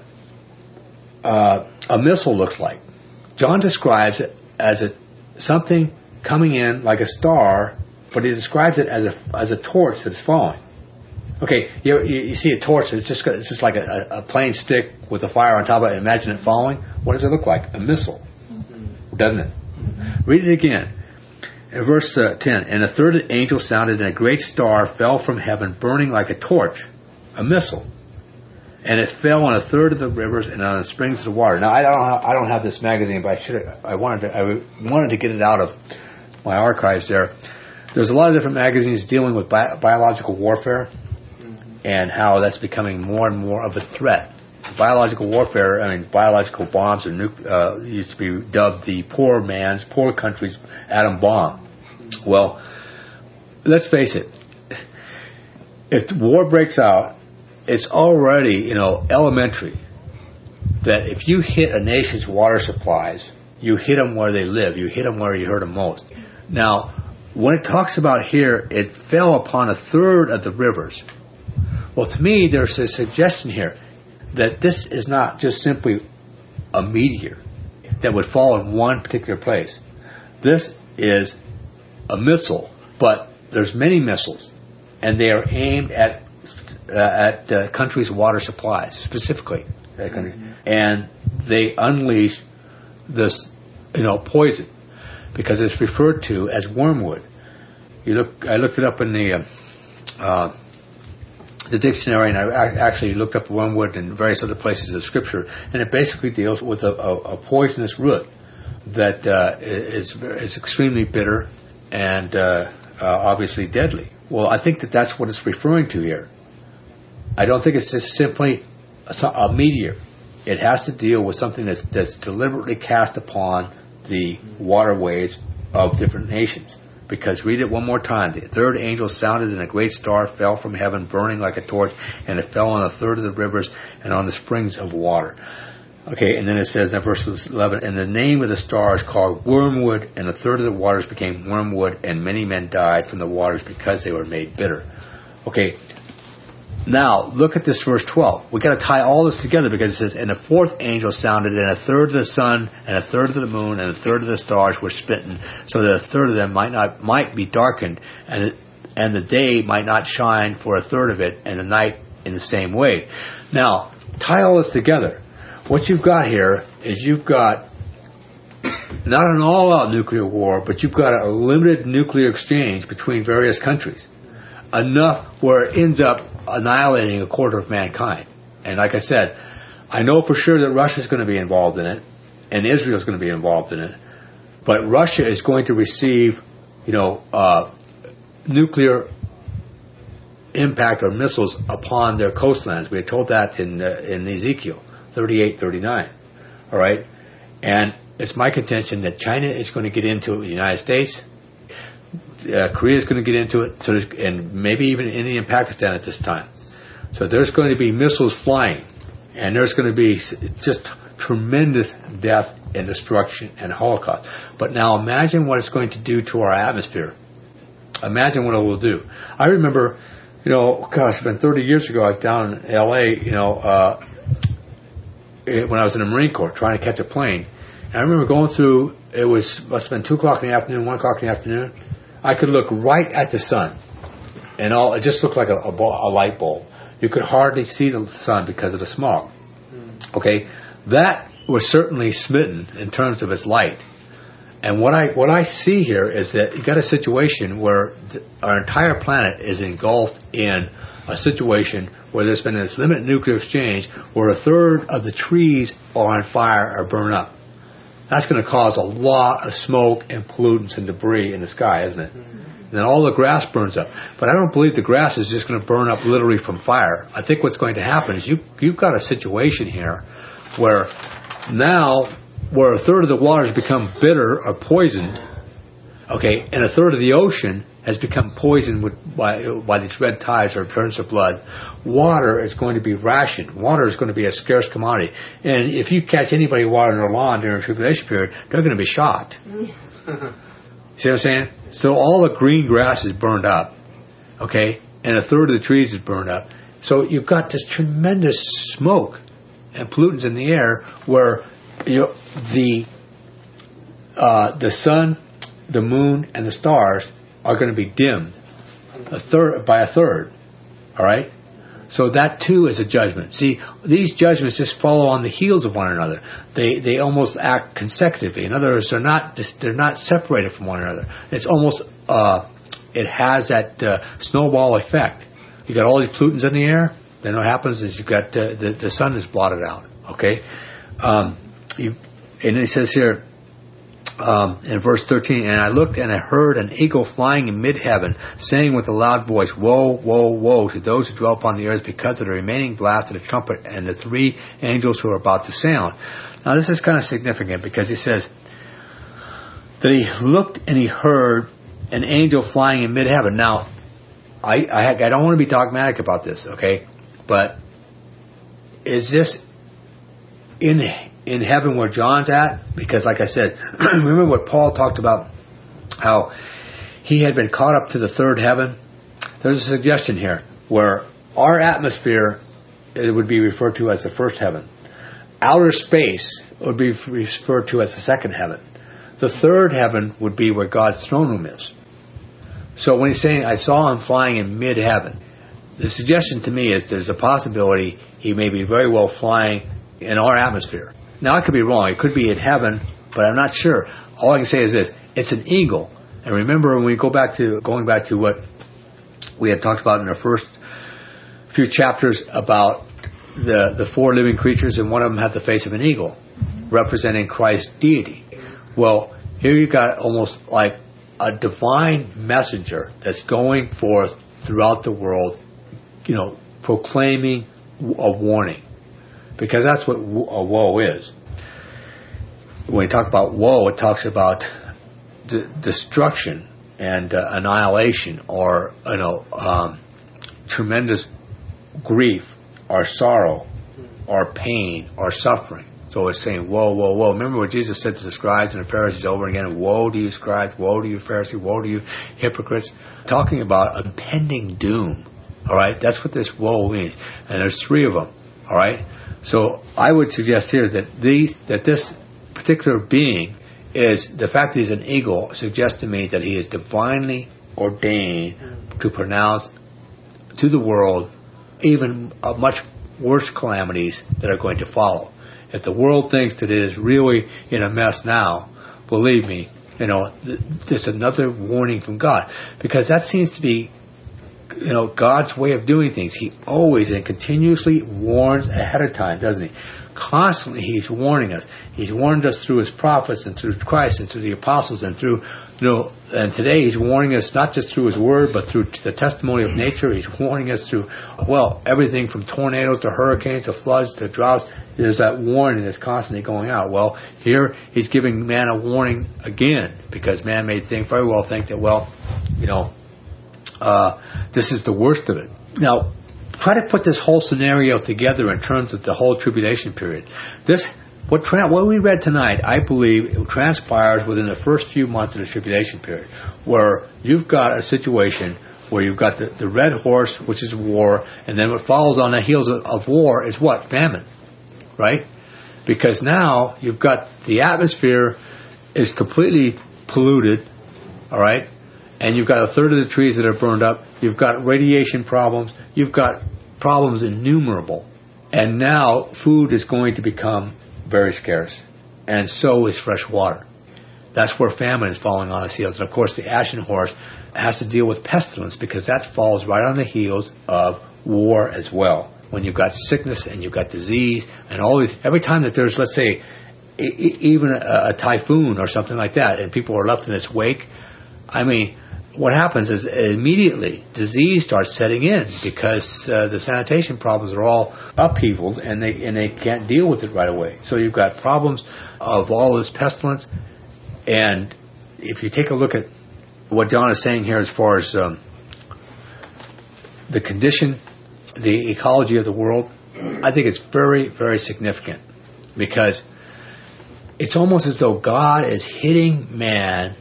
Speaker 1: uh, a missile looks like. John describes it as a something coming in like a star, but he describes it as a as a torch that's falling. Okay, you, you, you see a torch, it's just it's just like a, a plain stick with a fire on top of it. Imagine it falling. What does it look like? A missile, mm-hmm. doesn't it? Mm-hmm. Read it again. In verse uh, ten, and a third angel sounded, and a great star fell from heaven, burning like a torch, a missile, and it fell on a third of the rivers and on the springs of the water. Now I don't have, I don't have this magazine, but I should I wanted to I wanted to get it out of my archives there. There's a lot of different magazines dealing with bi- biological warfare. And how that's becoming more and more of a threat. Biological warfare, I mean, biological bombs are nu- uh, used to be dubbed the poor man's, poor country's atom bomb. Well, let's face it. If war breaks out, it's already, you know, elementary that if you hit a nation's water supplies, you hit them where they live. You hit them where you hurt them most. Now, when it talks about here, it fell upon a third of the rivers. Well, to me, there's a suggestion here that this is not just simply a meteor that would fall in one particular place. This is a missile, but there's many missiles, and they are aimed at uh, at uh, countries' water supplies specifically, that country, mm-hmm. and they unleash this, you know, poison because it's referred to as wormwood. You look, I looked it up in the. Uh, uh, the dictionary, and I actually looked up wormwood in various other places of Scripture, and it basically deals with a, a, a poisonous root that uh, is is extremely bitter and uh, uh, obviously deadly. Well, I think that that's what it's referring to here. I don't think it's just simply a, a meteor. It has to deal with something that's, that's deliberately cast upon the waterways of different nations. Because read it one more time. The third angel sounded, and a great star fell from heaven, burning like a torch, and it fell on a third of the rivers and on the springs of water. Okay, and then it says in verse eleven, and the name of the star is called Wormwood, and a third of the waters became wormwood, and many men died from the waters because they were made bitter. Okay, now look at this verse twelve. We've got to tie all this together because it says, and the fourth angel sounded, and a third of the sun, and a third of the moon, and a third of the stars were smitten, so that a third of them might not might be darkened, and and the day might not shine for a third of it, and the night in the same way. Now, tie all this together. What you've got here is you've got not an all-out nuclear war, but you've got a limited nuclear exchange between various countries. Enough where it ends up annihilating a quarter of mankind. And like I said, I know for sure that Russia's going to be involved in it, and Israel's going to be involved in it. But Russia is going to receive, you know, uh, nuclear impact or missiles upon their coastlands. We are told that in uh, in Ezekiel thirty-eight, thirty-nine. All right, and it's my contention that China is going to get into it with the United States. Uh, Korea is going to get into it, so and maybe even India and Pakistan at this time. So there's going to be missiles flying, and there's going to be just tremendous death and destruction and Holocaust. But now imagine what it's going to do to our atmosphere. Imagine what it will do. I remember, you know, gosh, it's been thirty years ago. I was down in L A, you know, uh, when I was in the Marine Corps trying to catch a plane. And I remember going through. It was must have been two o'clock in the afternoon, one o'clock in the afternoon. I could look right at the sun, and all it just looked like a, a, ball, a light bulb. You could hardly see the sun because of the smog. Okay, that was certainly smitten in terms of its light. And what I what I see here is that you got a situation where th- our entire planet is engulfed in a situation where there's been this limited nuclear exchange, where a third of the trees are on fire or burn up. That's going to cause a lot of smoke and pollutants and debris in the sky, isn't it? And then all the grass burns up. But I don't believe the grass is just going to burn up literally from fire. I think what's going to happen is you, you've got a situation here where now, where a third of the waters become bitter or poisoned, Okay, and a third of the ocean has become poisoned with, by, by these red tides or turns of blood. Water is going to be rationed. Water is going to be a scarce commodity. And if you catch anybody watering their lawn during the tribulation period, they're going to be shot. See what I'm saying? So all the green grass is burned up, okay, and a third of the trees is burned up. So you've got this tremendous smoke and pollutants in the air where you know, the uh, the sun, the moon, and the stars are going to be dimmed a third by a third. All right. So that too is a judgment. See, these judgments just follow on the heels of one another. They they almost act consecutively. In other words, they're not they're not separated from one another. It's almost uh, it has that uh, snowball effect. You got all these pollutants in the air. Then what happens is you've got uh, the the sun is blotted out. Okay, um, you, and it says here. Um, in verse thirteen, and I looked and I heard an eagle flying in mid-heaven, saying with a loud voice, Woe, woe, woe to those who dwell upon the earth because of the remaining blast of the trumpet and the three angels who are about to sound. Now this is kind of significant because he says that he looked and he heard an angel flying in mid-heaven. Now, I, I, I don't want to be dogmatic about this, okay? But is this in in heaven where John's at? Because like I said, remember what Paul talked about, how he had been caught up to the third heaven? There's a suggestion here where our atmosphere, it would be referred to as the first heaven. Outer space would be referred to as the second heaven. The third heaven would be where God's throne room is. So when he's saying, I saw him flying in mid-heaven, the suggestion to me is there's a possibility he may be very well flying in our atmosphere. Now, I could be wrong. It could be in heaven, but I'm not sure. All I can say is this. It's an eagle. And remember, when we go back to, going back to what we had talked about in our first few chapters about the, the four living creatures, and one of them had the face of an eagle, representing Christ's deity. Well, here you've got almost like a divine messenger that's going forth throughout the world, you know, proclaiming a warning. Because that's what a woe is. When we talk about woe, it talks about d- destruction and uh, annihilation, or you know, um, tremendous grief, or sorrow, or pain, or suffering. So it's saying, woe, woe, woe. Remember what Jesus said to the scribes and the Pharisees over and again, woe to you scribes, woe to you Pharisees, woe to you hypocrites. Talking about impending doom. All right? That's what this woe means. And there's three of them. All right? So I would suggest here that these, that this particular being is, the fact that he's an eagle suggests to me that he is divinely ordained to pronounce to the world even uh, much worse calamities that are going to follow. If the world thinks that it is really in a mess now, believe me, you know, th- there's another warning from God, because that seems to be, you know, God's way of doing things. He always and continuously warns ahead of time, doesn't he? Constantly He's warning us. He's warned us through His prophets and through Christ and through the apostles and through, you know, and today He's warning us not just through His Word, but through the testimony of nature. He's warning us through, well, everything from tornadoes to hurricanes to floods to droughts. There's that warning that's constantly going out. Well, here He's giving man a warning again, because man may think, very well think that, well, you know, Uh, this is the worst of it. Now, try to put this whole scenario together in terms of the whole tribulation period. This, what, tra- what we read tonight, I believe, it transpires within the first few months of the tribulation period, where you've got a situation where you've got the, the red horse, which is war, and then what follows on the heels of, of war is what? Famine, right? Because now you've got the atmosphere is completely polluted, all right? And you've got a third of the trees that are burned up. You've got radiation problems. You've got problems innumerable. And now food is going to become very scarce. And so is fresh water. That's where famine is falling on its heels. And of course the ashen horse has to deal with pestilence, because that falls right on the heels of war as well. When you've got sickness and you've got disease and all these, every time that there's, let's say, even a, a typhoon or something like that, and people are left in its wake, I mean, what happens is immediately disease starts setting in, because uh, the sanitation problems are all upheavaled, and they and they can't deal with it right away. So you've got problems of all this pestilence. And if you take a look at what John is saying here as far as um, the condition, the ecology of the world, I think it's very, very significant, because it's almost as though God is hitting man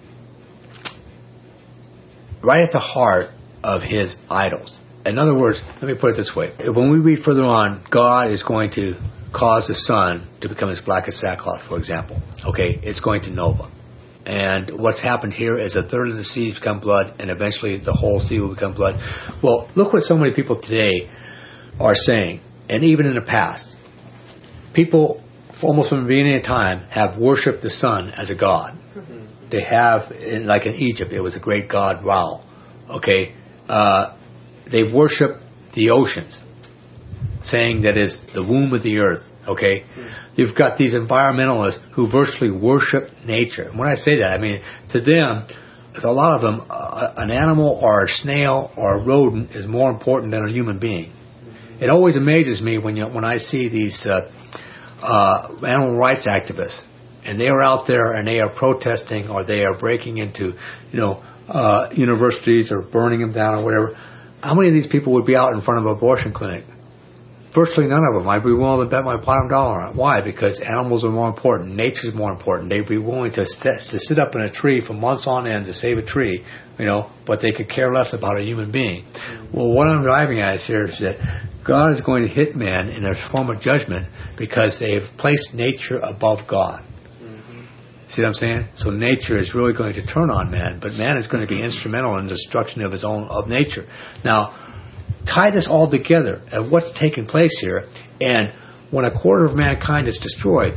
Speaker 1: right at the heart of his idols. In other words, let me put it this way. When we read further on, God is going to cause the sun to become as black as sackcloth, for example. Okay, it's going to nova. And what's happened here is a third of the seas become blood, and eventually the whole sea will become blood. Well, look what so many people today are saying, and even in the past. People, almost from the beginning of time, have worshipped the sun as a god. Mm-hmm. They have, in, like in Egypt, it was a great god, Ra. Okay, uh, they've worshipped the oceans, saying that is the womb of the earth. Okay, mm-hmm. You've got these environmentalists who virtually worship nature. And when I say that, I mean to them, a lot of them, uh, an animal or a snail or a rodent is more important than a human being. Mm-hmm. It always amazes me when you, when I see these uh, uh, animal rights activists, and they are out there and they are protesting, or they are breaking into, you know, uh, universities or burning them down or whatever. How many of these people would be out in front of an abortion clinic? Virtually none of them. I'd be willing to bet my bottom dollar on it. Why? Because animals are more important. Nature's more important. They'd be willing to, st- to sit up in a tree for months on end to save a tree, you know, but they could care less about a human being. Well, what I'm driving at is here is that God is going to hit man in a form of judgment because they've placed nature above God. See what I'm saying? So nature is really going to turn on man, but man is going to be instrumental in the destruction of his own, of nature. Now, tie this all together at what's taking place here, and when a quarter of mankind is destroyed,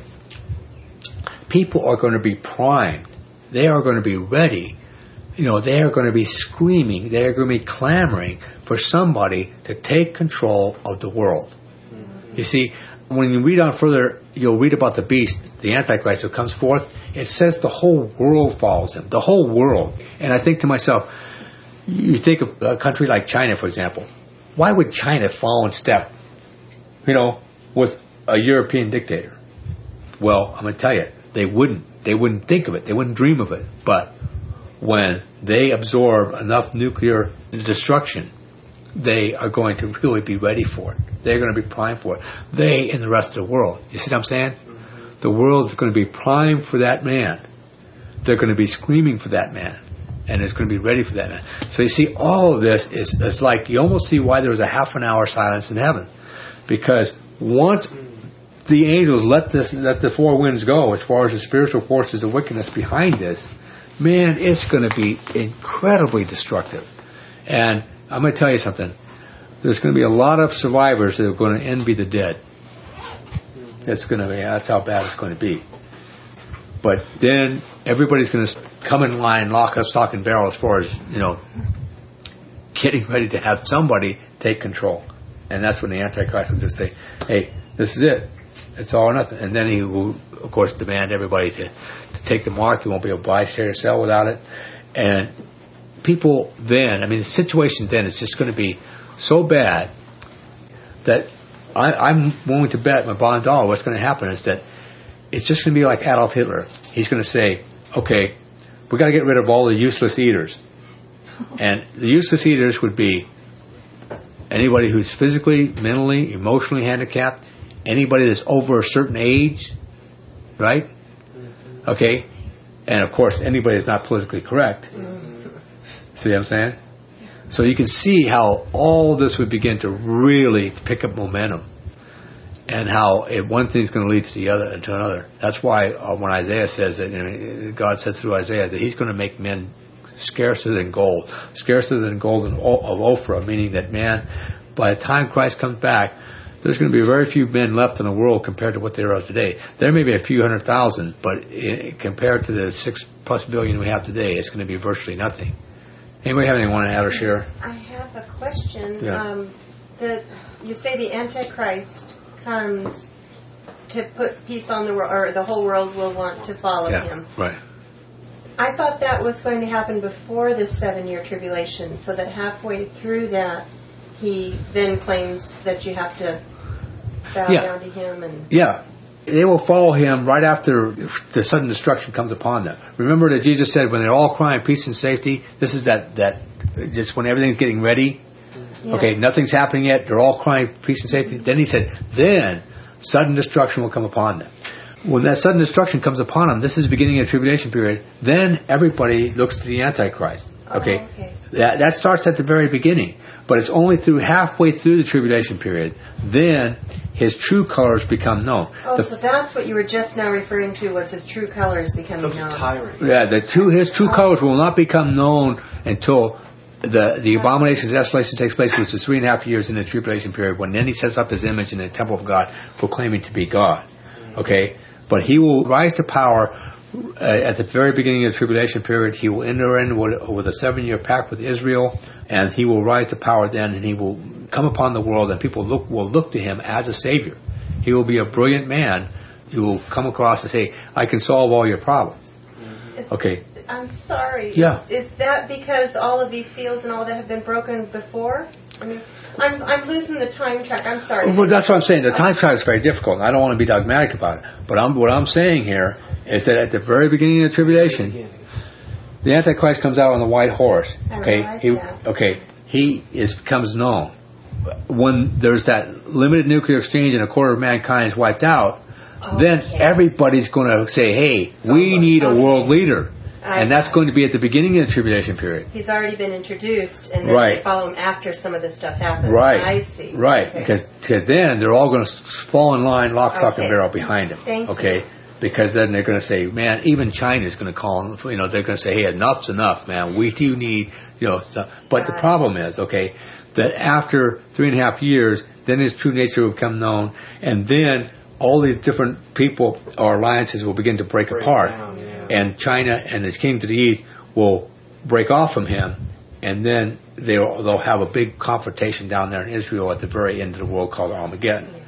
Speaker 1: people are going to be primed. They are going to be ready. You know, they are going to be screaming. They are going to be clamoring for somebody to take control of the world. Mm-hmm. You see, when you read on further, you'll read about the beast, the Antichrist who comes forth. It says the whole world follows him. The whole world. And I think to myself, you think of a country like China, for example. Why would China follow in step, you know, with a European dictator? Well, I'm going to tell you, they wouldn't. They wouldn't think of it. They wouldn't dream of it. But when they absorb enough nuclear destruction, they are going to really be ready for it. They're going to be primed for it. They and the rest of the world. You see what I'm saying? Mm-hmm. The world is going to be primed for that man. They're going to be screaming for that man. And it's going to be ready for that man. So you see, all of this is, is like, you almost see why there was a half an hour silence in heaven. Because once the angels let this, let the four winds go, as far as the spiritual forces of wickedness behind this, man, it's going to be incredibly destructive. And I'm going to tell you something. There's going to be a lot of survivors that are going to envy the dead. That's going to be, that's how bad it's going to be. But then everybody's going to come in line, lock us, stock, and barrel as far as, you know, getting ready to have somebody take control. And that's when the Antichrist will just say, hey, this is it. It's all or nothing. And then he will, of course, demand everybody to, to take the mark. He won't be obliged to sell without it. And people then, I mean, the situation then is just going to be so bad that I, I'm willing to bet my bottom dollar what's going to happen is that it's just going to be like Adolf Hitler. He's going to say, okay, we've got to get rid of all the useless eaters. And the useless eaters would be anybody who's physically, mentally, emotionally handicapped, anybody that's over a certain age, right? Okay? And, of course, anybody that's not politically correct. See what I'm saying? So you can see how all this would begin to really pick up momentum. And how it, one thing's going to lead to the other and to another. That's why uh, when Isaiah says that, you know, God says through Isaiah that He's going to make men scarcer than gold, scarcer than gold of Ophrah, meaning that man, by the time Christ comes back, there's going to be very few men left in the world compared to what there are today. There may be a few hundred thousand, but in, compared to the six plus billion we have today, it's going to be virtually nothing. Anybody have anything want to add or share?
Speaker 3: I have a question.
Speaker 1: Yeah.
Speaker 3: Um, the, you say the Antichrist comes to put peace on the world, or the whole world will want to follow
Speaker 1: yeah,
Speaker 3: him.
Speaker 1: Right.
Speaker 3: I thought that was going to happen before the seven-year tribulation, so that halfway through that, he then claims that you have to bow
Speaker 1: yeah.
Speaker 3: down to him. And
Speaker 1: yeah, they will follow him right after the sudden destruction comes upon them. Remember that Jesus said, when they're all crying peace and safety, this is that, that just when everything's getting ready. Yeah. Okay, nothing's happening yet. They're all crying peace and safety. Then he said, then sudden destruction will come upon them. When that sudden destruction comes upon them, this is the beginning of the tribulation period, then everybody looks to the Antichrist. Okay?
Speaker 3: Oh, okay.
Speaker 1: That, that starts at the very beginning. But it's only through halfway through the tribulation period, then his true colors become known.
Speaker 3: Oh,
Speaker 1: the,
Speaker 3: so that's what you were just now referring to, was his true colors becoming known.
Speaker 4: Tyrant.
Speaker 1: Yeah, the true, his true oh. colors will not become known until the the abomination of desolation takes place, which is three and a half years in the tribulation period, when then he sets up his image in the temple of God, proclaiming to be God. Okay? But he will rise to power uh, at the very beginning of the tribulation period. He will enter in with, with a seven-year pact with Israel, and he will rise to power then, and he will come upon the world, and people look, will look to him as a savior. He will be a brilliant man who will come across and say, I can solve all your problems.
Speaker 3: Is,
Speaker 1: okay.
Speaker 3: I'm sorry.
Speaker 1: Yeah.
Speaker 3: Is, is that because all of these seals and all that have been broken before? I mean, I'm I'm losing the time track. I'm sorry.
Speaker 1: Well, that's what I'm saying. The time track is very difficult, and I don't want to be dogmatic about it. But I'm, what I'm saying here is that at the very beginning of the tribulation, the Antichrist comes out on the white horse. Okay,
Speaker 3: I
Speaker 1: he
Speaker 3: that.
Speaker 1: okay he is becomes known when there's that limited nuclear exchange and a quarter of mankind is wiped out. Okay. Then everybody's going to say, "Hey, Somebody. we need a okay. world leader." I and that's going to be at the beginning of the tribulation period.
Speaker 3: He's already been introduced, and then
Speaker 1: right.
Speaker 3: they follow him after some of this stuff happens.
Speaker 1: Right.
Speaker 3: I see.
Speaker 1: Right.
Speaker 3: Okay.
Speaker 1: Because because then they're all going to fall in line, lock, stock,
Speaker 3: okay.
Speaker 1: and barrel behind him.
Speaker 3: Thank
Speaker 1: okay.
Speaker 3: You.
Speaker 1: Because then they're going to say, man, even China's going to call him. You know, they're going to say, hey, enough's enough, man. We do need, you know. Stuff. But
Speaker 3: God.
Speaker 1: the problem is, okay, that after three and a half years, then his true nature will become known, and then all these different people or alliances will begin to break, break apart,
Speaker 4: down, yeah.
Speaker 1: and China and his king to the east will break off from him, and then they'll, they'll have a big confrontation down there in Israel at the very end of the world called Armageddon.